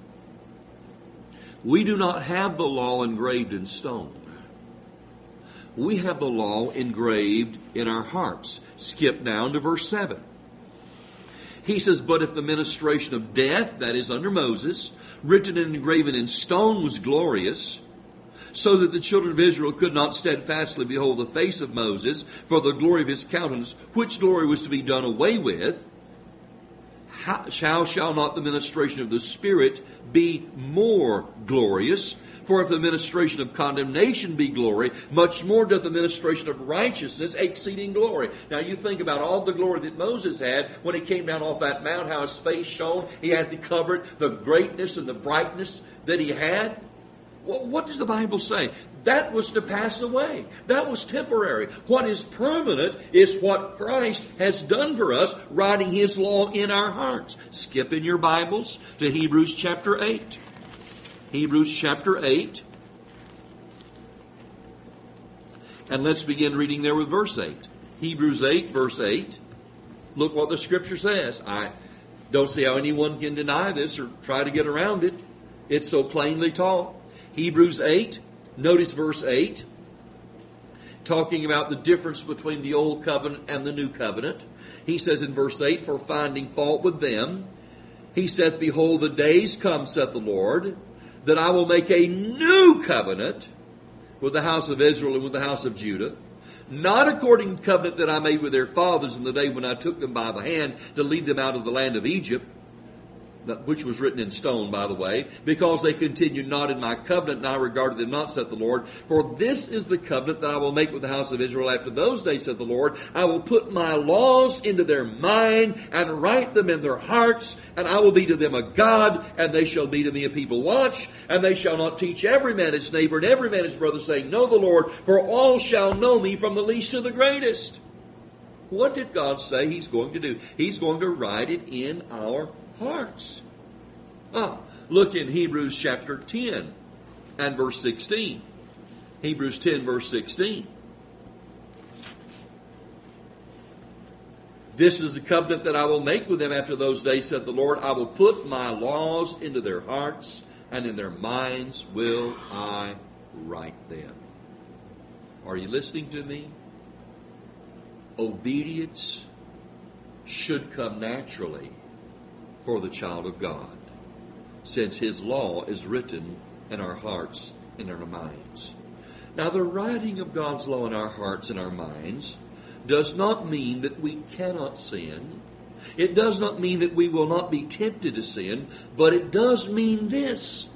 we do not have the law engraved in stone. We have the law engraved in our hearts. Skip down to verse seven. He says, but if the ministration of death, that is under Moses, written and engraven in stone was glorious, so that the children of Israel could not steadfastly behold the face of Moses for the glory of his countenance, which glory was to be done away with, how shall, shall not the ministration of the Spirit be more glorious? For if the ministration of condemnation be glory, much more doth the ministration of righteousness exceeding glory. Now you think about all the glory that Moses had when he came down off that mount, how his face shone. He had to cover it, the greatness and the brightness that he had. Well, what does the Bible say? That was to pass away. That was temporary. What is permanent is what Christ has done for us, writing his law in our hearts. Skip in your Bibles to Hebrews chapter eight. Hebrews chapter eight. And let's begin reading there with verse eight. Hebrews eight, verse eight. Look what the Scripture says. I don't see how anyone can deny this or try to get around it. It's so plainly taught. Hebrews eight, notice verse eight, talking about the difference between the old covenant and the new covenant. He says in verse eight, for finding fault with them, he saith, behold, the days come, saith the Lord, that I will make a new covenant with the house of Israel and with the house of Judah, not according to the covenant that I made with their fathers in the day when I took them by the hand to lead them out of the land of Egypt, which was written in stone, by the way, because they continued not in my covenant, and I regarded them not, saith the Lord. For this is the covenant that I will make with the house of Israel after those days, saith the Lord. I will put my laws into their mind and write them in their hearts, and I will be to them a God, and they shall be to me a people. Watch, and they shall not teach every man his neighbor and every man his brother, saying, know the Lord, for all shall know me from the least to the greatest. What did God say he's going to do? He's going to write it in our hearts. Ah, look in Hebrews chapter ten and verse sixteen. Hebrews ten verse sixteen. This is the covenant that I will make with them after those days, said the Lord. I will put my laws into their hearts, and in their minds will I write them. Are you listening to me? Obedience should come naturally for the child of God, since his law is written in our hearts and in our minds. Now, the writing of God's law in our hearts and our minds does not mean that we cannot sin. It does not mean that we will not be tempted to sin, but it does mean this.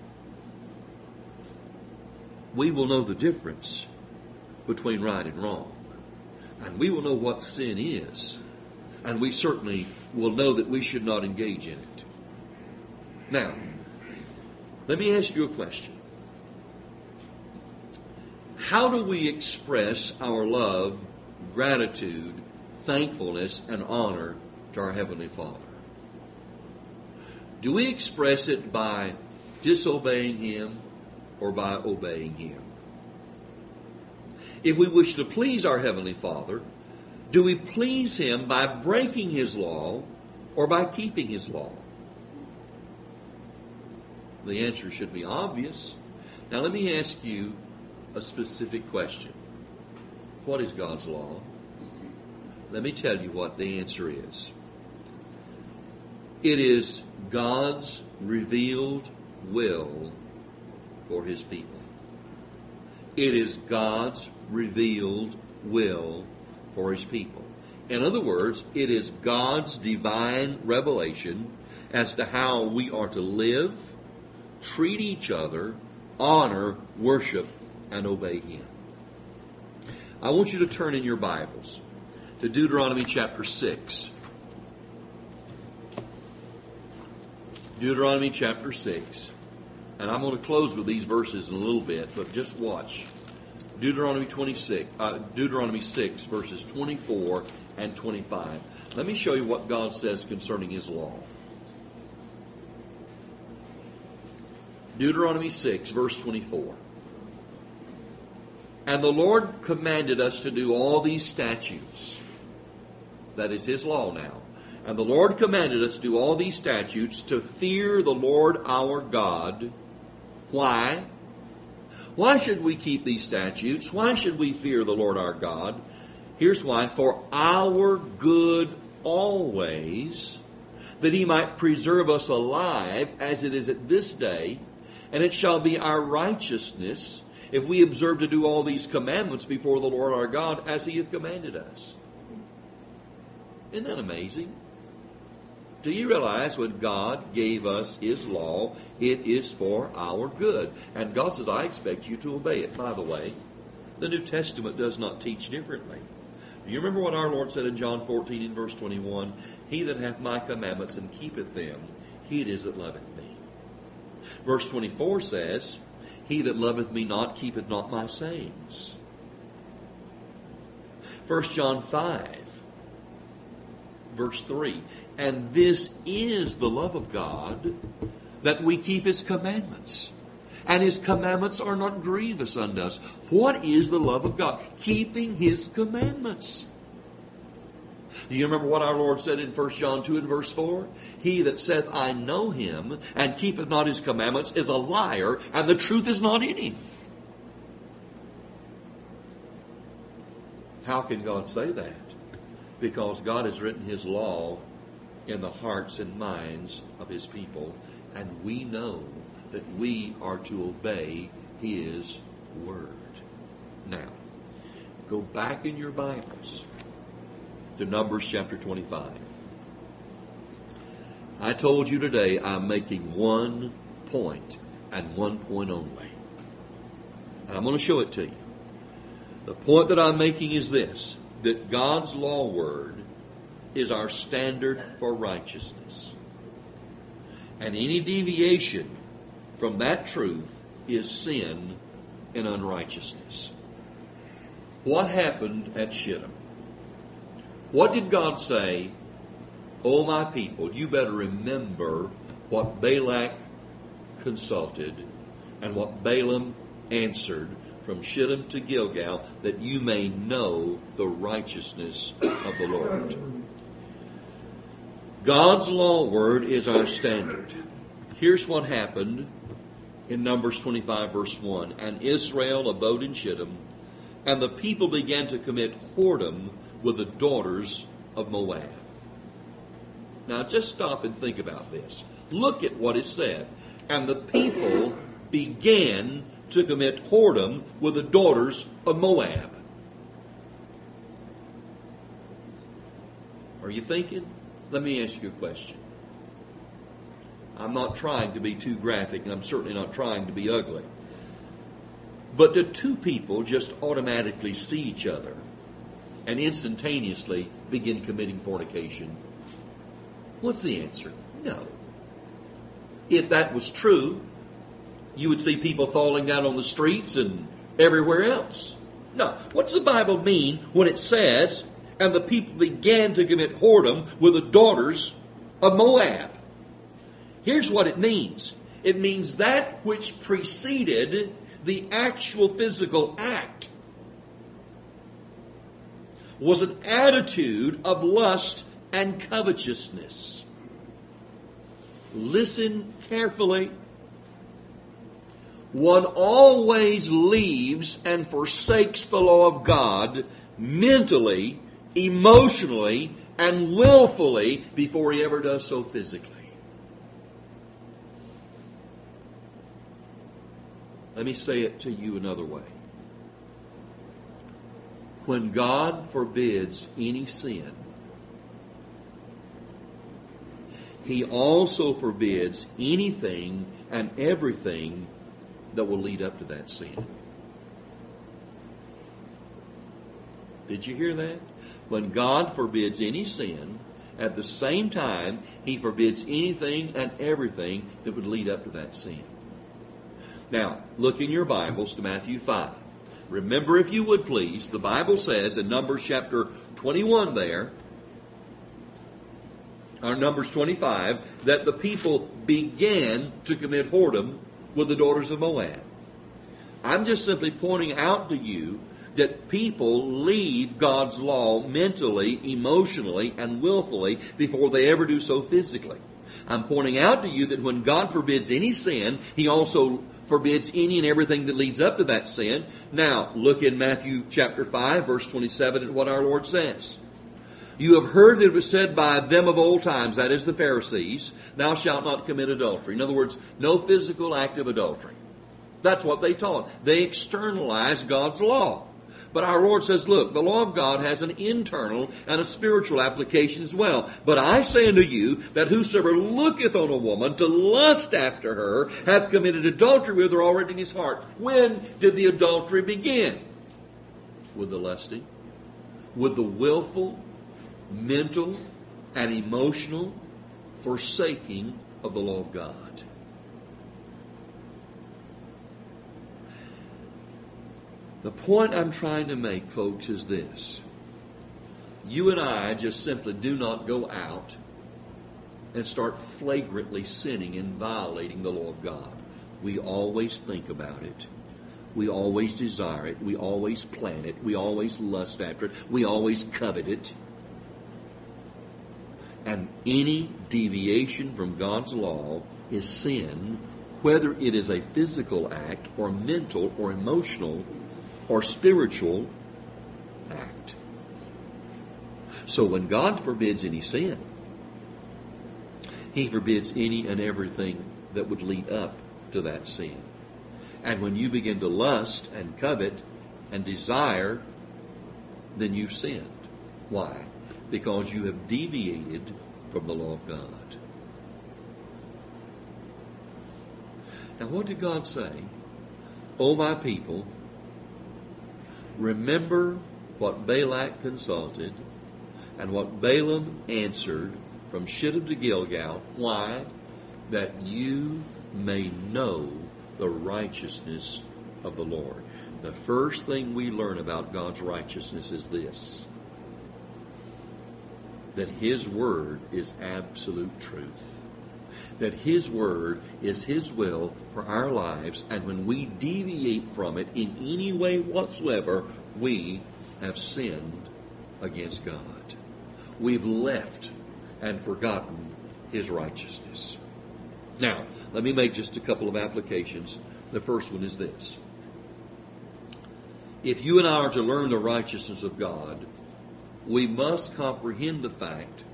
We will know the difference between right and wrong. And we will know what sin is. And we certainly will know that we should not engage in it. Now, let me ask you a question. How do we express our love, gratitude, thankfulness, and honor to our Heavenly Father? Do we express it by disobeying Him or by obeying Him? If we wish to please our Heavenly Father, do we please Him by breaking His law or by keeping His law? The answer should be obvious. Now let me ask you a specific question. What is God's law? Let me tell you what the answer is. It is God's revealed will for His people. It is God's revealed will for His people. In other words, it is God's divine revelation as to how we are to live, treat each other, honor, worship, and obey Him. I want you to turn in your Bibles to Deuteronomy chapter six. Deuteronomy chapter six. And I'm going to close with these verses in a little bit, but just watch. Deuteronomy twenty-six, uh, Deuteronomy six, verses twenty-four and twenty-five. Let me show you what God says concerning His law. Deuteronomy six, verse twenty-four. And the Lord commanded us to do all these statutes. That is His law now. And the Lord commanded us to do all these statutes to fear the Lord our God. Why? Why should we keep these statutes? Why should we fear the Lord our God? Here's why. For our good always, that He might preserve us alive as it is at this day, and it shall be our righteousness if we observe to do all these commandments before the Lord our God as He hath commanded us. Isn't that amazing? Do you realize when God gave us His law, it is for our good? And God says, I expect you to obey it. By the way, the New Testament does not teach differently. Do you remember what our Lord said in John fourteen and verse twenty-one? He that hath my commandments and keepeth them, he it is that loveth me. Verse twenty-four says, he that loveth me not keepeth not my sayings. First John five, verse three. And this is the love of God, that we keep His commandments. And His commandments are not grievous unto us. What is the love of God? Keeping His commandments. Do you remember what our Lord said in First John two and verse four? He that saith, I know Him, and keepeth not His commandments, is a liar, and the truth is not in him. How can God say that? Because God has written His law in the hearts and minds of His people, and we know that we are to obey His word. Now, go back in your Bibles to Numbers chapter twenty-five. I told you today I'm making one point and one point only. And I'm going to show it to you. The point that I'm making is this, that God's law word is our standard for righteousness. And any deviation from that truth is sin and unrighteousness. What happened at Shittim? What did God say? Oh, my people, you better remember what Balak consulted and what Balaam answered from Shittim to Gilgal, that you may know the righteousness of the Lord. God's law word is our standard. Here's what happened in Numbers twenty-five, verse one. And Israel abode in Shittim, and the people began to commit whoredom with the daughters of Moab. Now just stop and think about this. Look at what it said. And the people began to commit whoredom with the daughters of Moab. Are you thinking? Let me ask you a question. I'm not trying to be too graphic, and I'm certainly not trying to be ugly. But do two people just automatically see each other and instantaneously begin committing fornication? What's the answer? No. If that was true, you would see people falling down on the streets and everywhere else. No. What does the Bible mean when it says, and the people began to commit whoredom with the daughters of Moab? Here's what it means. It means that which preceded the actual physical act was an attitude of lust and covetousness. Listen carefully. one always leaves and forsakes the law of God mentally, emotionally, and willfully before he ever does so physically. Let me say it to you another way. When God forbids any sin, He also forbids anything and everything that will lead up to that sin. Did you hear that? When God forbids any sin, at the same time, He forbids anything and everything that would lead up to that sin. Now, look in your Bibles to Matthew five. Remember, if you would please, the Bible says in Numbers chapter twenty-one there, or Numbers twenty-five, that the people began to commit whoredom with the daughters of Moab. I'm just simply pointing out to you that people leave God's law mentally, emotionally, and willfully before they ever do so physically. I'm pointing out to you that when God forbids any sin, He also forbids any and everything that leads up to that sin. Now, look in Matthew chapter five, verse twenty-seven, at what our Lord says. You have heard that it was said by them of old times, that is the Pharisees, thou shalt not commit adultery. In other words, no physical act of adultery. That's what they taught. They externalized God's law. But our Lord says, look, the law of God has an internal and a spiritual application as well. But I say unto you that whosoever looketh on a woman to lust after her hath committed adultery with her already in his heart. When did the adultery begin? With the lusting, with the willful, mental, and emotional forsaking of the law of God. The point I'm trying to make, folks, is this. You and I just simply do not go out and start flagrantly sinning and violating the law of God. We always think about it. We always desire it. We always plan it. We always lust after it. We always covet it. And any deviation from God's law is sin, whether it is a physical act or mental or emotional or spiritual act. So when God forbids any sin, He forbids any and everything that would lead up to that sin. And when you begin to lust and covet and desire, then you've sinned. Why? Because you have deviated from the law of God. Now what did God say? O my people, remember what Balak consulted and what Balaam answered from Shittim to Gilgal. Why? That you may know the righteousness of the Lord. The first thing we learn about God's righteousness is this: that His Word is absolute truth. That His Word is His will for our lives, and when we deviate from it in any way whatsoever, we have sinned against God. We've left and forgotten His righteousness. Now, let me make just a couple of applications. The first one is this. If you and I are to learn the righteousness of God, we must comprehend the fact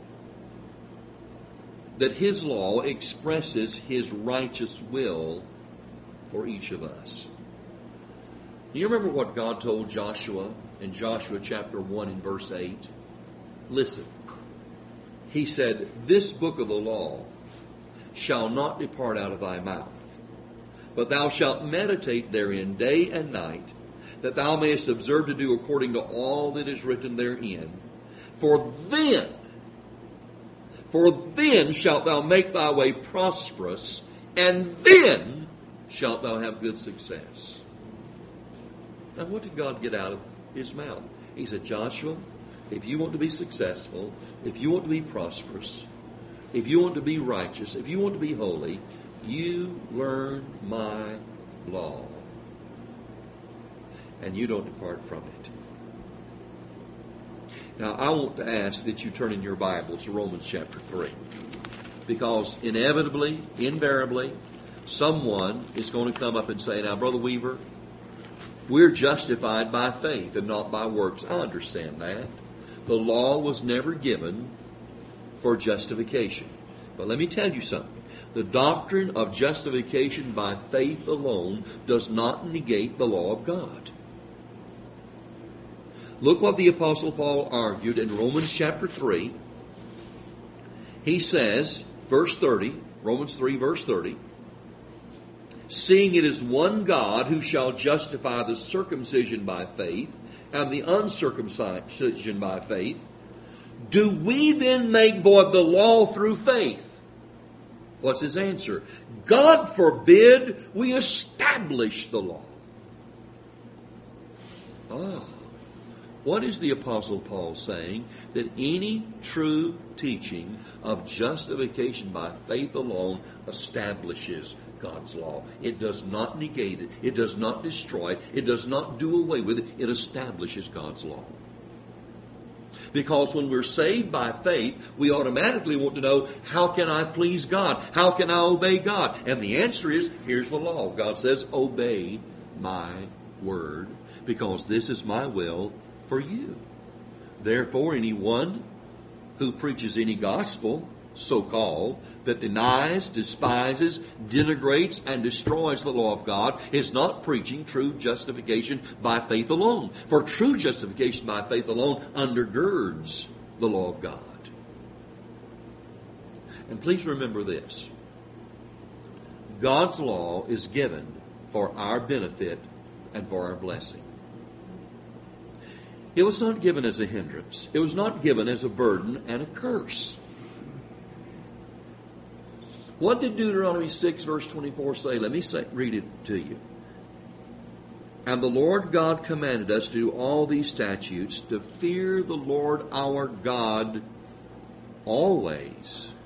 that His law expresses His righteous will for each of us. Do you remember what God told Joshua in Joshua chapter one and verse eight? Listen. He said, this book of the law shall not depart out of thy mouth, but thou shalt meditate therein day and night, that thou mayest observe to do according to all that is written therein. For then, for then shalt thou make thy way prosperous, and then shalt thou have good success. Now, what did God get out of His mouth? He said, Joshua, if you want to be successful, if you want to be prosperous, if you want to be righteous, if you want to be holy, you learn my law. And you don't depart from it. Now, I want to ask that you turn in your Bibles to Romans chapter three. Because inevitably, invariably, someone is going to come up and say, now, Brother Weaver, we're justified by faith and not by works. I understand that. The law was never given for justification. But let me tell you something. The doctrine of justification by faith alone does not negate the law of God. Look what the Apostle Paul argued in Romans chapter three. He says, verse thirty, Romans three, verse thirty, seeing it is one God who shall justify the circumcision by faith and the uncircumcision by faith, do we then make void the law through faith? What's his answer? God forbid we establish the law. Ah, what is the Apostle Paul saying? That any true teaching of justification by faith alone establishes God's law. It does not negate it. It does not destroy it. It does not do away with it. It establishes God's law. Because when we're saved by faith, we automatically want to know, how can I please God? How can I obey God? And the answer is, here's the law. God says, obey my word, because this is my will for you. Therefore, anyone who preaches any gospel, so-called, that denies, despises, denigrates, and destroys the law of God is not preaching true justification by faith alone. For true justification by faith alone undergirds the law of God. And please remember this. God's law is given for our benefit and for our blessing. It was not given as a hindrance. It was not given as a burden and a curse. What did Deuteronomy six, verse twenty-four say? Let me say, read it to you. And the Lord God commanded us to do all these statutes, to fear the Lord our God always,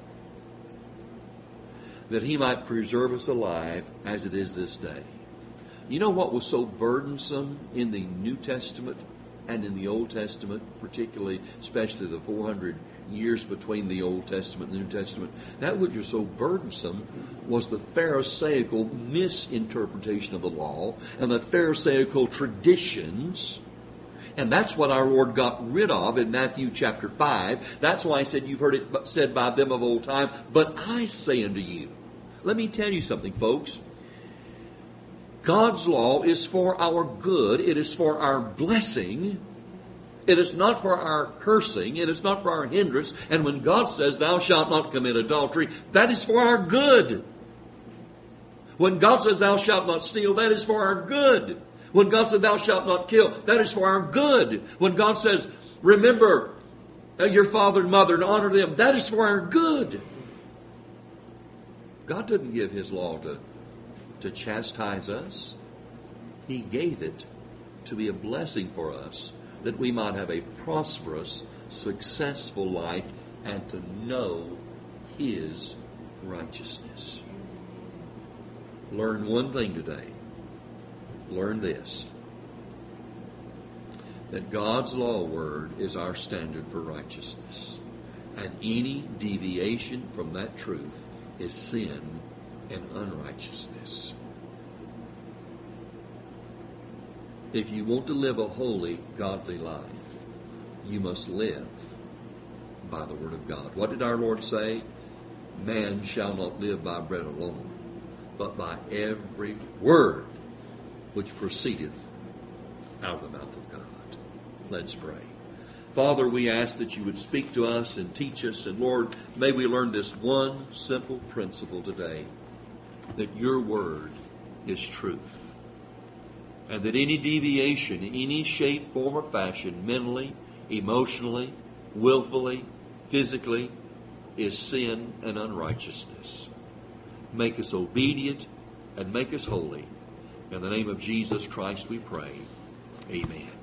that He might preserve us alive as it is this day. You know what was so burdensome in the New Testament and in the Old Testament, particularly, especially the four hundred years between the Old Testament and the New Testament? That which was so burdensome was the Pharisaical misinterpretation of the law and the Pharisaical traditions. And that's what our Lord got rid of in Matthew chapter five. That's why He said, you've heard it said by them of old time, but I say unto you. Let me tell you something, folks. God's law is for our good. It is for our blessing. It is not for our cursing. It is not for our hindrance. And when God says, thou shalt not commit adultery, that is for our good. When God says, thou shalt not steal, that is for our good. When God says, thou shalt not kill, that is for our good. When God says, remember your father and mother and honor them, that is for our good. God didn't give His law to, to chastise us. He gave it to be a blessing for us, that we might have a prosperous, successful life and to know His righteousness. Learn one thing today. Learn this. That God's law word is our standard for righteousness. And any deviation from that truth is sin and unrighteousness. If you want to live a holy, godly life, you must live by the Word of God. What did our Lord say? Man shall not live by bread alone, but by every word which proceedeth out of the mouth of God. Let's pray. Father, we ask that you would speak to us and teach us. And Lord, may we learn this one simple principle today, that your word is truth. And that any deviation, in any shape, form, or fashion, mentally, emotionally, willfully, physically, is sin and unrighteousness. Make us obedient and make us holy. In the name of Jesus Christ we pray. Amen.